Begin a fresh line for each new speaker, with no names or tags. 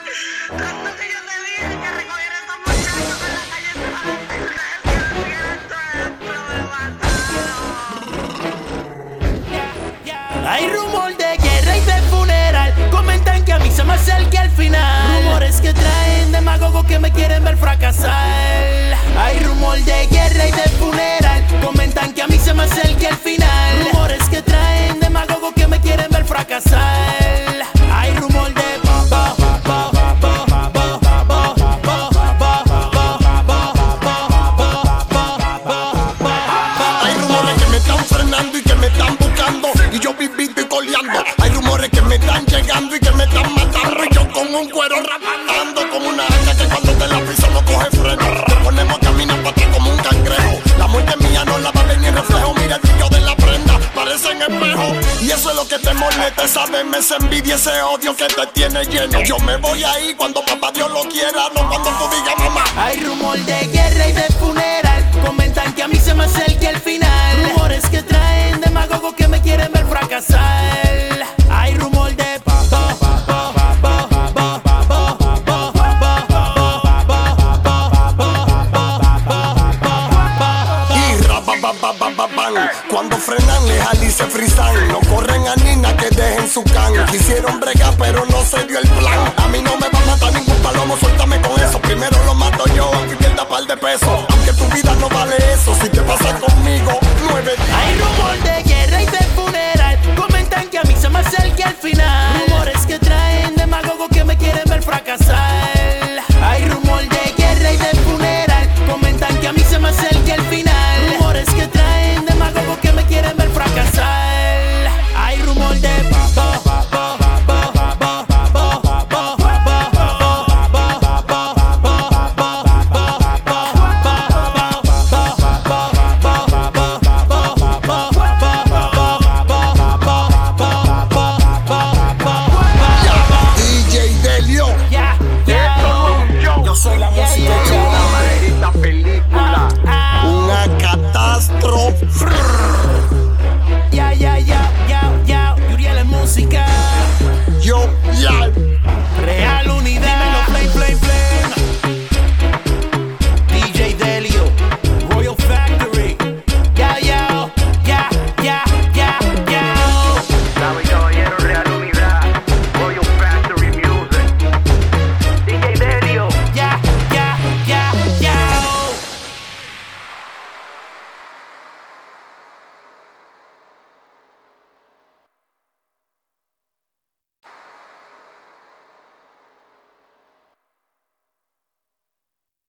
Tanto que yo te dije que recogiera a estos muchachos de la calle San Miguel, que hacían esto, me mataron.
Hay rumor de guerra y de funeral. Comentan que a mí se me acerca el final. Rumores que traen demagogos que me quieren ver fracasar. Hay rumor de guerra y de funeral. Comentan que a mí se me acerca el final. Rumores que traen demagogos que me quieren ver fracasar. Hay rumor de
hay rumores que me están frenando y que me están buscando y yo vivito y coleando. Hay rumores que me están llegando y que me están matando y yo con un cuero rapando como una hacha que cuando te la piso no coge freno. Te ponemos a caminar para atrás como un cangrejo. La muerte mía no la va a ver ni en reflejo. Mira el brillo de la prenda, parece en espejo. Y eso es lo que te molesta, sabes, esa envidia, ese odio que te tiene lleno. Yo me voy ahí cuando papá Dios lo quiera, no cuando tú digas mamá.
Hay rumor de guerra y de funeral. Comentan que a mí se me acerca el final. Rumores que traen demagogos que me quieren ver fracasar. Hay rumor de
Y rabababababan, cuando frenan lejal y se frisan. No corren a Nina que dejen su can. Quisieron bregar pero no se dio el plan. A mí no me va a matar ningún palomo, suéltame con eso. Primero lo mato yo, aunque pierda par de pesos. Aunque tu vida no vale eso, si te pasa conmigo, 9 días.
Hay rumor de guerra y de funeral. Comentan que a mí se me acerca el final. Rumores que traen demagogos que me quieren ver fracasar. Hay rumor de guerra y de funeral. Comentan que a mí se me acerca el final. Rumores que traen demagogos que me quieren ver fracasar. Hay rumor de
DJ Delio.
Yo soy la música echada.
Una catástrofe.